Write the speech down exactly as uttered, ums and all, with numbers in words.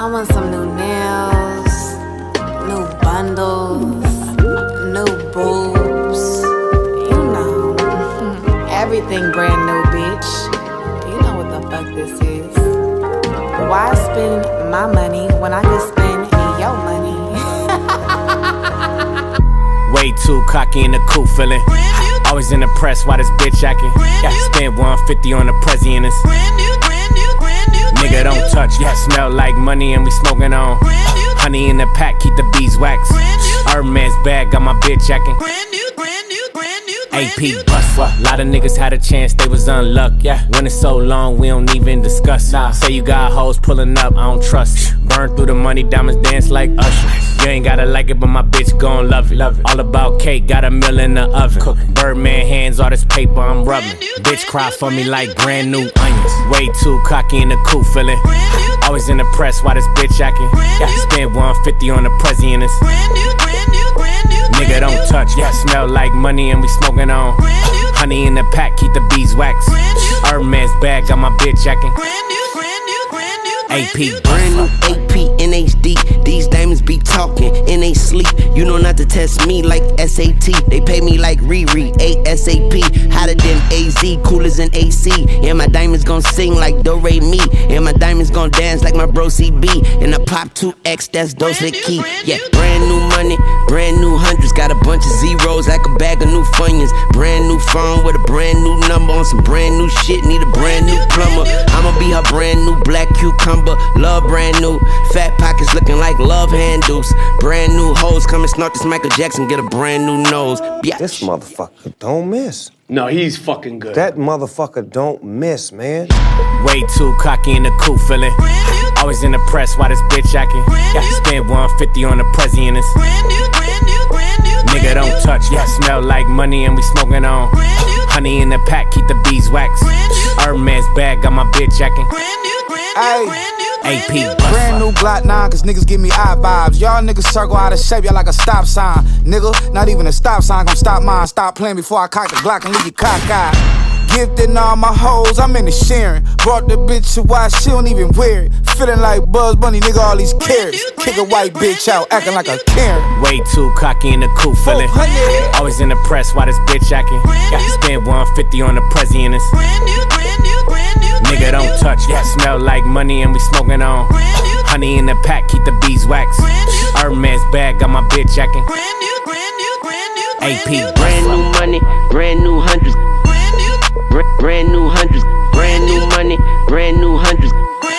I want some new nails, new bundles, new boobs. You know, everything brand new, bitch. You know what the fuck this is. Why spend my money when I can spend your money? Way too cocky in the cool feeling. Always in the press, why this bitch acting? Yeah, spend one fifty on the president. Nigga don't touch, yeah, smell like money and we smoking on. Honey in the pack, keep the beeswax. Hermes bag, got my bitch acting. A P bust, what? Lot of niggas had a chance, they was unluck, yeah. When it's so long, we don't even discuss. Nah. Say you got hoes pulling up, I don't trust. Burn through the money, diamonds dance like Usher. You ain't gotta like it, but my bitch gon' love it. Love it. All about cake, got a meal in the oven. Cookin'. Birdman hands, all this paper I'm rubbing. Bitch cry for me like brand new onions. Way too cocky in the cool feeling. Always in the press, why this bitch acting? Yeah, spend one fifty on the president. Nigga don't touch, yeah, smell like money and we smoking on. Honey in the pack, keep the beeswax. Hermes bag, got my bitch acting. A P, brand new A P in H D. These diamonds be talking in they sleep. You know not to test me like S A T. They pay me like Riri, ASAP. Hotter than A Z, cooler than A C. And my diamonds gon' sing like Do Re Mi. And my diamonds gon' dance like my bro C B. And I pop two X, that's Dose the Key. Yeah, brand new money, brand new hundreds. Got a bunch of zeros like a bag of new Funyuns. Brand new phone with a brand new number. On some brand new shit, need a brand new plumber. I'ma be her brand new black cucumber. Love brand new, fat pockets looking like love handles. Brand new hoes come and snort this Michael Jackson, get a brand new nose. Biatch. This motherfucker don't miss. No, he's fucking good. That motherfucker don't miss, man. Way too cocky in the cool feeling. Always in the press, why this bitch acting? Yeah, spend one fifty on the president. Nigga don't touch, yeah, smell like money and we smoking on. Honey in the pack, keep the beeswax. Hermes bag, got my bitch acting. A P, brand new Glock nine, cause niggas give me eye vibes. Y'all niggas circle out of shape, y'all like a stop sign. Nigga, not even a stop sign gon' stop mine. Stop playing before I cock the Glock and leave you cockeyed. Gifted all my hoes, I'm in the sharing. Brought the bitch to why she don't even wear it. Feeling like Buzz Bunny, nigga, all these carrots. Kick a white bitch out, acting like a Karen. Way too cocky in the cool feeling. Always in the press, why this bitch acting? Yeah, spend one fifty on the president. Nigga don't touch, yeah, smell like money and we smoking on. Honey in the pack, keep the beeswax. Hermes bag, got my bitch acting. A P, brand new money, brand new hundreds. Brand new hundreds, brand new money, brand new hundreds.